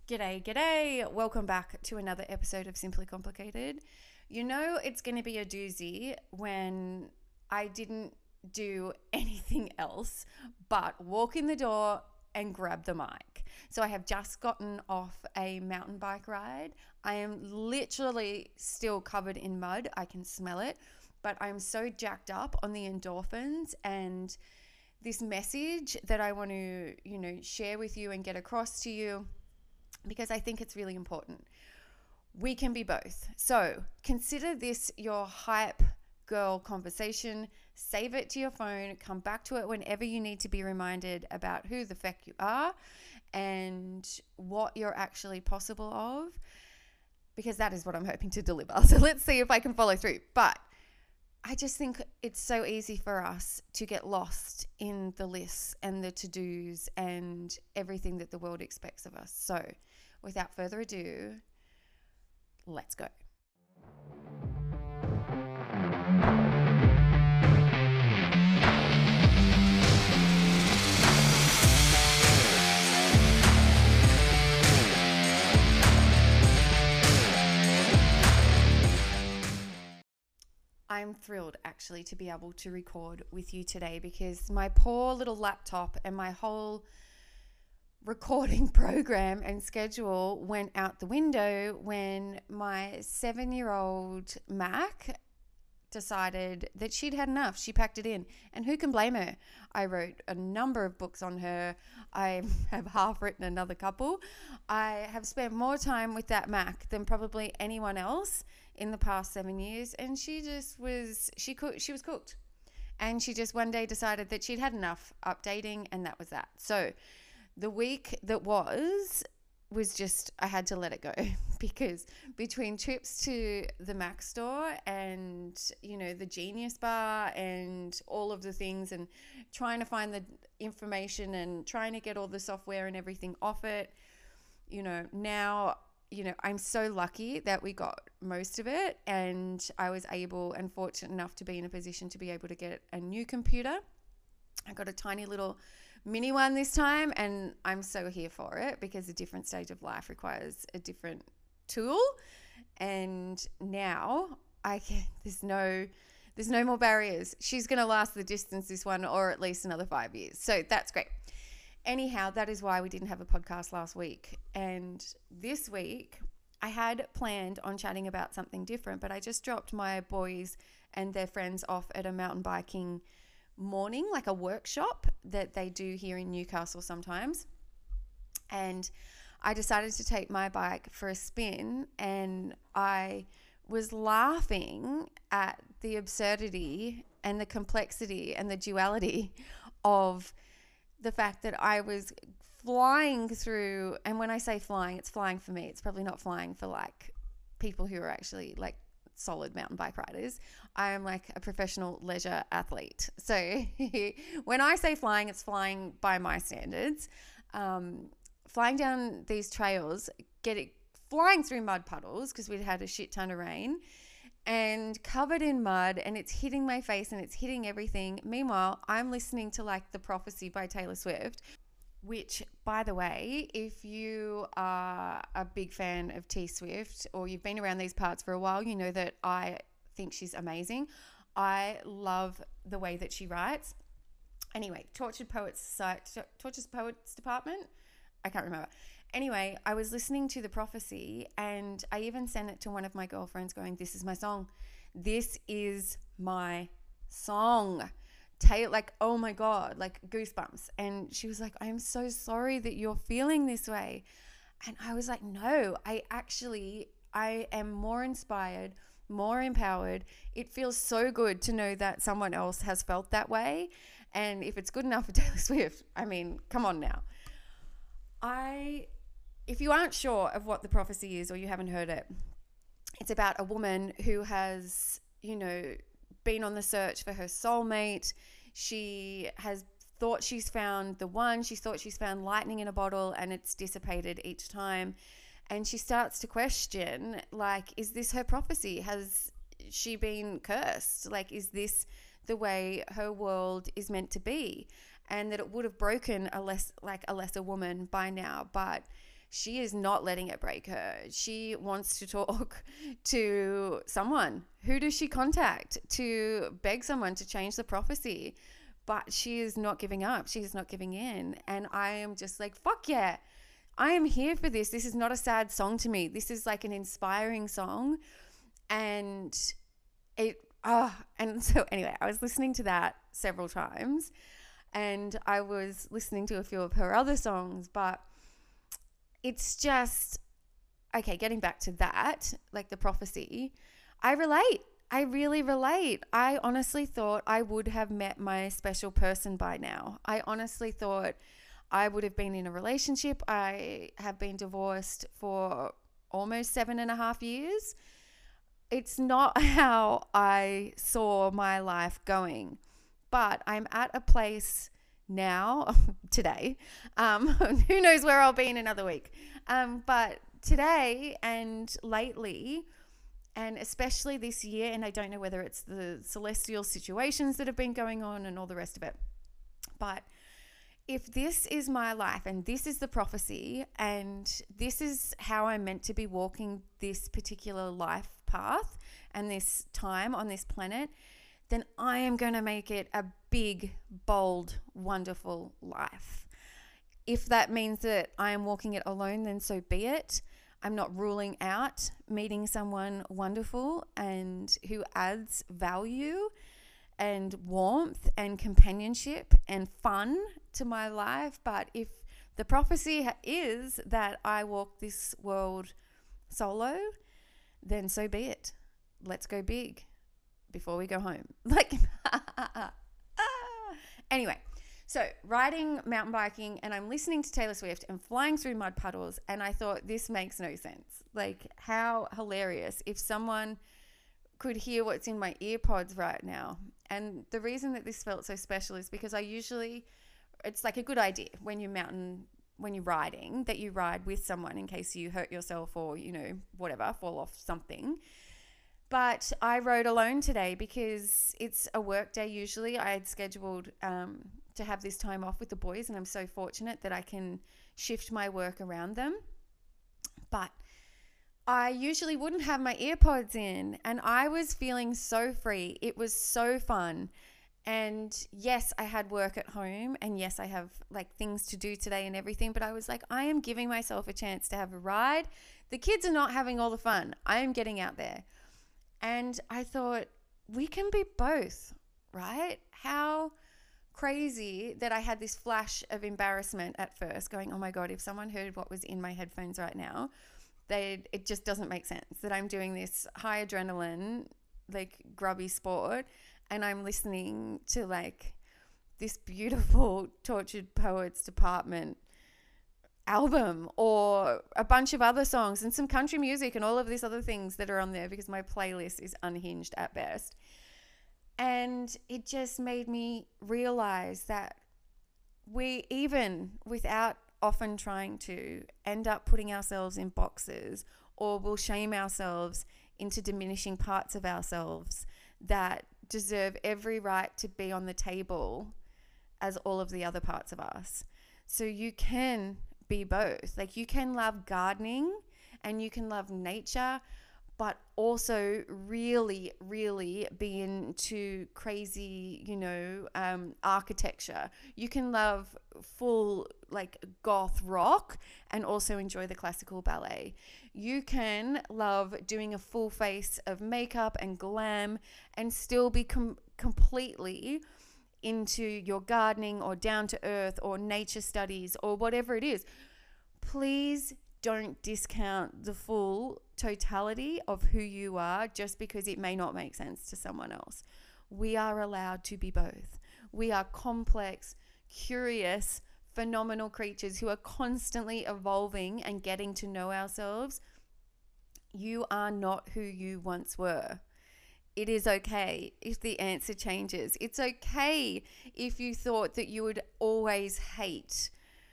G'day. Welcome back to another episode of Simply Complicated. You know, it's going to be a doozy when I didn't do anything else but walk in the door and grab the mic. So I have just gotten off a mountain bike ride. I am literally still covered in mud. I can smell it, but I'm so jacked up on the endorphins and this message that I want to, share with you and get across to you, because I think it's really important. We can be both. So consider this your hype girl conversation. Save it to your phone. Come back to it whenever you need to be reminded about who the feck you are and what you're actually possible of, because that is what I'm hoping to deliver. So let's see if I can follow through. But I just think it's so easy for us to get lost in the lists and the to-dos and everything that the world expects of us. So without further ado, let's go. I'm thrilled actually to be able to record with you today, because my poor little laptop and my whole recording program and schedule went out the window when my 7-year-old Mac decided that she'd had enough. She packed it in, and who can blame her? I wrote a number of books on her. I have half written another couple. I have spent more time with that Mac than probably anyone else in the past 7 years, and she was cooked. And she just one day decided that she'd had enough updating, and that was that. So the week that was just, I had to let it go, because between trips to the Mac store and, the Genius Bar and all of the things, and trying to find the information and trying to get all the software and everything off it, now, I'm so lucky that we got most of it, and I was able and fortunate enough to be in a position to be able to get a new computer. I got a tiny little mini one this time, and I'm so here for it, because a different stage of life requires a different tool. And now there's no more barriers. She's going to last the distance, this one, or at least another 5 years. So that's great. Anyhow, that is why we didn't have a podcast last week. And this week I had planned on chatting about something different, but I just dropped my boys and their friends off at a mountain biking morning, like a workshop that they do here in Newcastle sometimes. And I decided to take my bike for a spin, and I was laughing at the absurdity and the complexity and the duality of the fact that I was flying through, and when I say flying, it's flying for me. It's probably not flying for like people who are actually like solid mountain bike riders. I am like a professional leisure athlete. So when I say flying, it's flying by my standards. Flying down these trails, flying through mud puddles, because we'd had a shit ton of rain, and covered in mud, and it's hitting my face and it's hitting everything. Meanwhile, I'm listening to like The Prophecy by Taylor Swift, which, by the way, if you are a big fan of T Swift, or you've been around these parts for a while, you know that I think she's amazing. I love the way that she writes. Anyway, Tortured Poets Department? I can't remember. Anyway, I was listening to The Prophecy, and I even sent it to one of my girlfriends going, this is my song. This is my song. Like, oh my God, like goosebumps. And she was like, I'm so sorry that you're feeling this way. And I was like, no, I am more inspired, more empowered. It feels so good to know that someone else has felt that way. And if it's good enough for Taylor Swift, I mean, come on now. If you aren't sure of what The Prophecy is, or you haven't heard it, it's about a woman who has, been on the search for her soulmate. She has thought she's found the one. She thought she's found lightning in a bottle, and it's dissipated each time. And she starts to question, like, is this her prophecy? Has she been cursed? Like, is this the way her world is meant to be? And that it would have broken a lesser woman by now, but she is not letting it break her. She wants to talk to someone. Who does she contact to beg someone to change the prophecy? But she is not giving up. She is not giving in. And I am just like, fuck yeah. I am here for this. This is not a sad song to me. This is like an inspiring song. And and so anyway, I was listening to that several times, and I was listening to a few of her other songs, but it's just, okay, getting back to that, like the prophecy, I relate. I really relate. I honestly thought I would have met my special person by now. I honestly thought I would have been in a relationship. I have been divorced for almost 7.5 years. It's not how I saw my life going, but I'm at a place now, today, who knows where I'll be in another week, but today and lately, and especially this year, and I don't know whether it's the celestial situations that have been going on and all the rest of it, but if this is my life and this is the prophecy and this is how I'm meant to be walking this particular life path and this time on this planet, then I am going to make it a big, bold, wonderful life. If that means that I am walking it alone, then so be it. I'm not ruling out meeting someone wonderful and who adds value and warmth and companionship and fun to my life. But if the prophecy is that I walk this world solo, then so be it. Let's go big before we go home. Anyway, so riding, mountain biking, and I'm listening to Taylor Swift and flying through mud puddles, and I thought, this makes no sense. Like, how hilarious if someone could hear what's in my ear pods right now. And the reason that this felt so special is because it's like a good idea when you're riding, that you ride with someone in case you hurt yourself or, whatever, fall off something. But I rode alone today because it's a work day usually. I had scheduled to have this time off with the boys, and I'm so fortunate that I can shift my work around them. But I usually wouldn't have my earpods in, and I was feeling so free. It was so fun. And yes, I had work at home, and yes, I have like things to do today and everything, but I was like, I am giving myself a chance to have a ride. The kids are not having all the fun. I am getting out there. And I thought, we can be both, right? How crazy that I had this flash of embarrassment at first, going, oh my God, if someone heard what was in my headphones right now, it just doesn't make sense that I'm doing this high adrenaline, like grubby sport, and I'm listening to like this beautiful Tortured Poets Department album or a bunch of other songs and some country music and all of these other things that are on there, because my playlist is unhinged at best. And it just made me realize that we, even without often trying to, end up putting ourselves in boxes, or will shame ourselves into diminishing parts of ourselves that deserve every right to be on the table as all of the other parts of us. So you can be both. Like, you can love gardening and you can love nature, but also really, really be into crazy, architecture. You can love full like goth rock and also enjoy the classical ballet. You can love doing a full face of makeup and glam and still be completely into your gardening or down to earth or nature studies or whatever it is. Please don't discount the full totality of who you are just because it may not make sense to someone else. We are allowed to be both. We are complex, curious, phenomenal creatures who are constantly evolving and getting to know ourselves. You are not who you once were. It is okay if the answer changes. It's okay if you thought that you would always hate,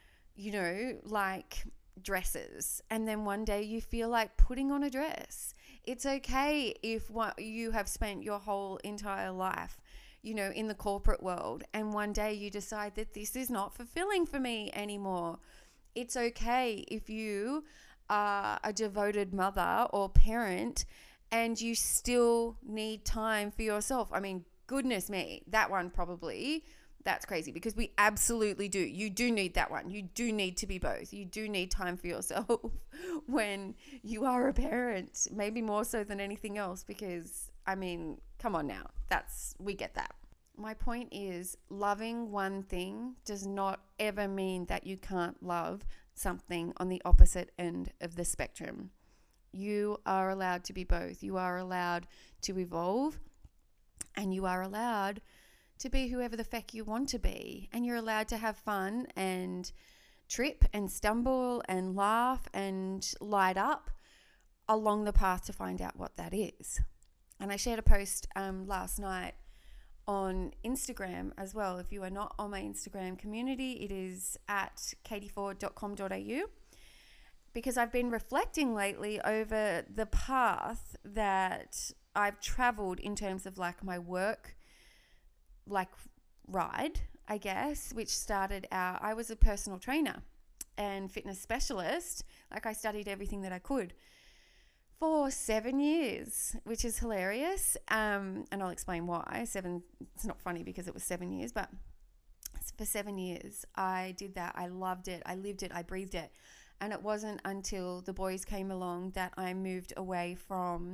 like dresses, and then one day you feel like putting on a dress. It's okay if you have spent your whole entire life, in the corporate world, and one day you decide that this is not fulfilling for me anymore. It's okay if you are a devoted mother or parent and you still need time for yourself. I mean, goodness me, that one probably, that's crazy because we absolutely do. You do need that one. You do need to be both. You do need time for yourself when you are a parent, maybe more so than anything else because, I mean, come on now. We get that. My point is, loving one thing does not ever mean that you can't love something on the opposite end of the spectrum. You are allowed to be both. You are allowed to evolve, and you are allowed to be whoever the feck you want to be. And you're allowed to have fun and trip and stumble and laugh and light up along the path to find out what that is. And I shared a post last night on Instagram as well. If you are not on my Instagram community, it is at katieford.com.au, because I've been reflecting lately over the path that I've traveled in terms of like my work, like ride, I guess, which started out, I was a personal trainer and fitness specialist. Like I studied everything that I could for 7 years, which is hilarious. And I'll explain why. 7, it's not funny because it was 7 years, but for 7 years, I did that. I loved it. I lived it. I breathed it. And it wasn't until the boys came along that I moved away from,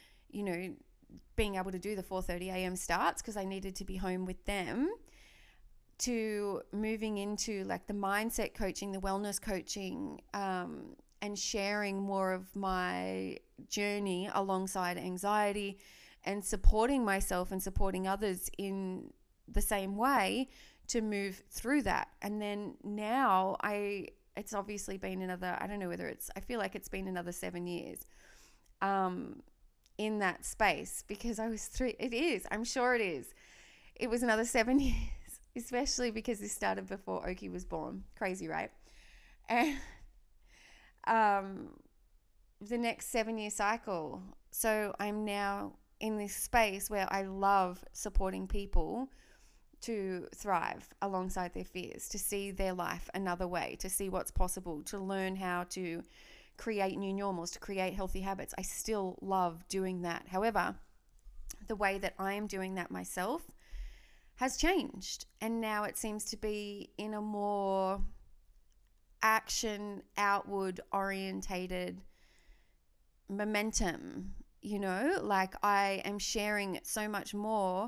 being able to do the 4:30 a.m. starts because I needed to be home with them, to moving into like the mindset coaching, the wellness coaching, and sharing more of my journey alongside anxiety and supporting myself and supporting others in the same way to move through that. And then now it's obviously been another, I don't know whether I feel like it's been another 7 years in that space, because I was 3, it is, I'm sure it is. It was another 7 years, especially because this started before Oki was born. Crazy, right? And the next 7-year cycle. So I'm now in this space where I love supporting people to thrive alongside their fears, to see their life another way, to see what's possible, to learn how to create new normals, to create healthy habits. I still love doing that. However, the way that I am doing that myself has changed. And now it seems to be in a more action, outward orientated momentum, like I am sharing so much more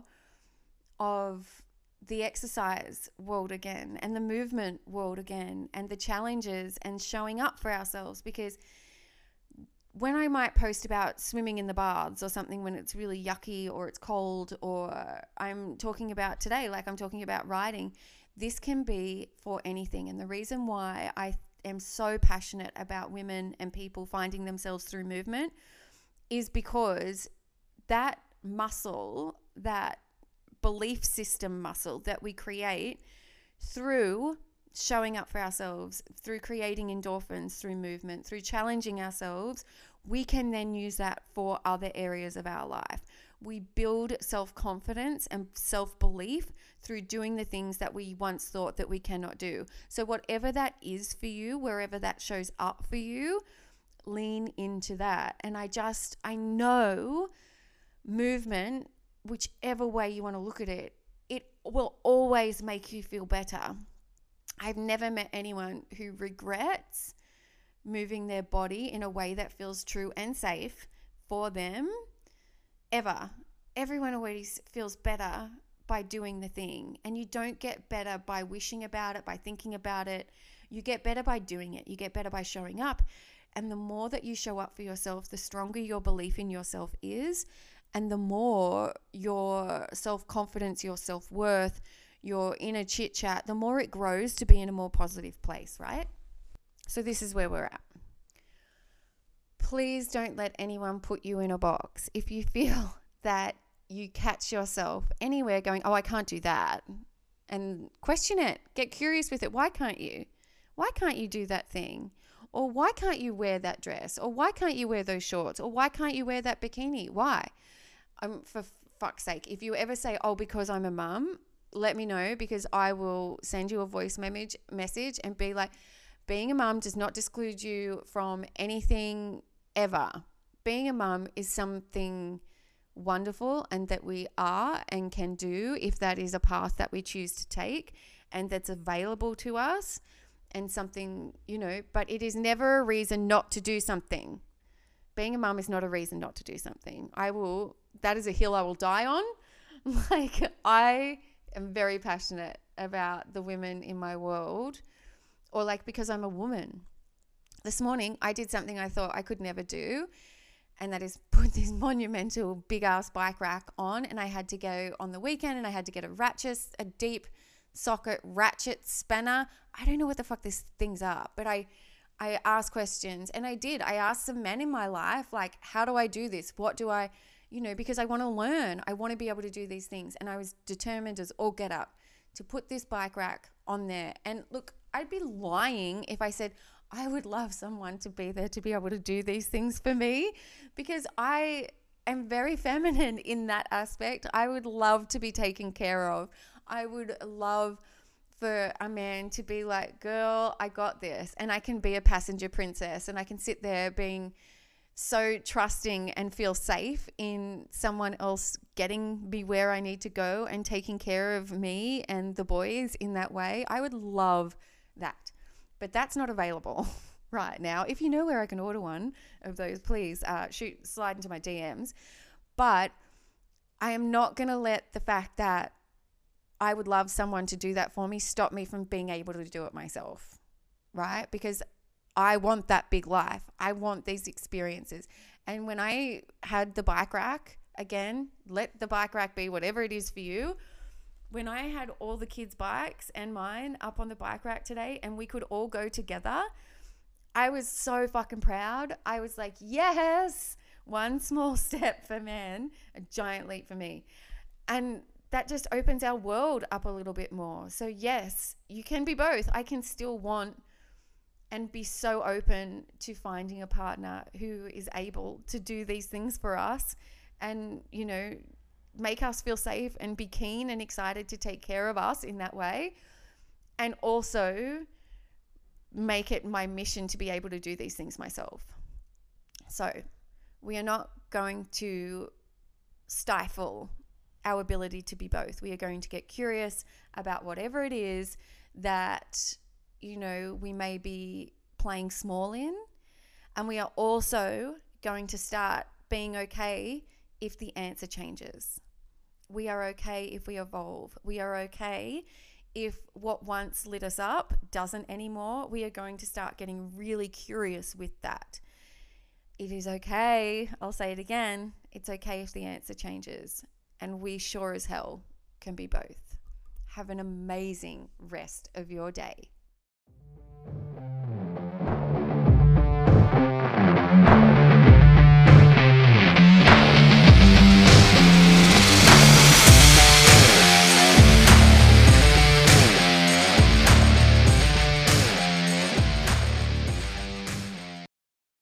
of the exercise world again and the movement world again and the challenges and showing up for ourselves. Because when I might post about swimming in the baths or something when it's really yucky or it's cold, or I'm talking about today, like I'm talking about riding, this can be for anything. And the reason why I am so passionate about women and people finding themselves through movement is because that muscle, that belief system muscle that we create through showing up for ourselves, through creating endorphins, through movement, through challenging ourselves, we can then use that for other areas of our life. We build self-confidence and self-belief through doing the things that we once thought that we cannot do. So whatever that is for you, wherever that shows up for you, lean into that. And I know movement, whichever way you want to look at it, it will always make you feel better. I've never met anyone who regrets moving their body in a way that feels true and safe for them, ever. Everyone always feels better by doing the thing. And you don't get better by wishing about it, by thinking about it. You get better by doing it. You get better by showing up. And the more that you show up for yourself, the stronger your belief in yourself is. And the more your self-confidence, your self-worth, your inner chit-chat, the more it grows to be in a more positive place, right? So this is where we're at. Please don't let anyone put you in a box. If you feel that you catch yourself anywhere going, oh, I can't do that, and question it. Get curious with it. Why can't you? Why can't you do that thing? Or why can't you wear that dress? Or why can't you wear those shorts? Or why can't you wear that bikini? Why? For fuck's sake, if you ever say, oh, because I'm a mum, let me know, because I will send you a voice message and be like, Being a mum does not exclude you from anything ever. Being a mum is something wonderful and that we are and can do if that is a path that we choose to take and that's available to us and something, but it is never a reason not to do something. Being a mum is not a reason not to do something. That is a hill I will die on. Like, I am very passionate about the women in my world, or like because I'm a woman. This morning I did something I thought I could never do, and that is put this monumental big ass bike rack on, and I had to go on the weekend and I had to get a deep socket ratchet spanner. I don't know what the fuck these things are, but I asked questions, and I asked some men in my life, like, how do I do this? What do I, because I want to learn. I want to be able to do these things. And I was determined as all get up to put this bike rack on there. And look, I'd be lying if I said I would love someone to be there to be able to do these things for me, because I am very feminine in that aspect. I would love to be taken care of. I would love for a man to be like, girl, I got this. And I can be a passenger princess, and I can sit there being so trusting and feel safe in someone else getting me where I need to go and taking care of me and the boys in that way. I would love that. But that's not available right now. If you know where I can order one of those, please slide into my DMs. But I am not going to let the fact that I would love someone to do that for me stop me from being able to do it myself, right? Because I want that big life. I want these experiences. And when I had the bike rack, again, let the bike rack be whatever it is for you. When I had all the kids' bikes and mine up on the bike rack today and we could all go together, I was so fucking proud. I was like, yes, one small step for man, a giant leap for me. And that just opens our world up a little bit more. So yes, you can be both. I can still want and be so open to finding a partner who is able to do these things for us and, make us feel safe and be keen and excited to take care of us in that way. And also make it my mission to be able to do these things myself. So we are not going to stifle our ability to be both. We are going to get curious about whatever it is that, we may be playing small in. And we are also going to start being okay if the answer changes. We are okay if we evolve. We are okay if what once lit us up doesn't anymore. We are going to start getting really curious with that. It is okay. I'll say it again. It's okay if the answer changes. And we sure as hell can be both. Have an amazing rest of your day.